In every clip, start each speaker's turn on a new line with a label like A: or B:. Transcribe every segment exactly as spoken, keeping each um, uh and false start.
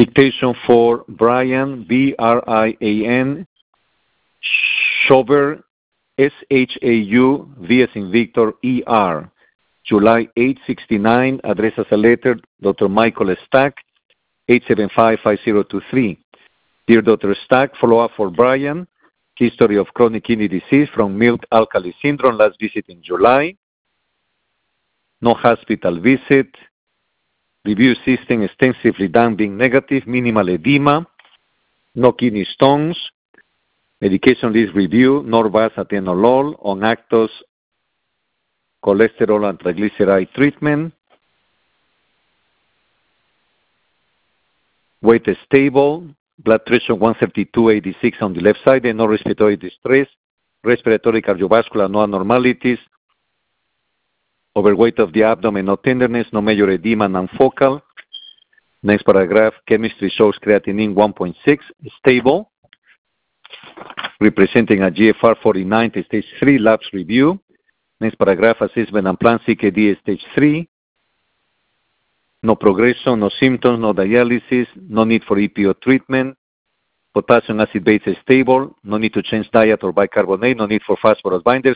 A: Dictation for Brian, B R I A N, Shauber, S H A U, V as in Victor, E R. July eighth, sixty-nine, address as a letter, Doctor Michael Stack, eight seven five, five zero two three. Dear Doctor Stack, follow-up for Brian, history of chronic kidney disease from milk alkali syndrome, last visit in July. No hospital visit. Review system extensively done being negative, minimal edema, no kidney stones. Medication list review, Norvasc atenolol on Actos, cholesterol and triglyceride treatment. Weight is stable, blood pressure one thirty-two eighty-six on the left side, and no respiratory distress, respiratory cardiovascular, no abnormalities, overweight of the abdomen, no tenderness, no major edema, non-focal. Next paragraph, chemistry shows creatinine one point six, stable, representing a G F R forty-nine, stage three, labs review. Next paragraph, assessment and plan, C K D, stage three. No progression, no symptoms, no dialysis, no need for E P O treatment. Potassium acid base is stable, no need to change diet or bicarbonate, no need for phosphorus binders.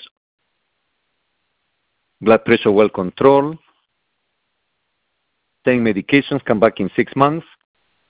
A: Blood pressure well controlled. Take medications, come back in six months.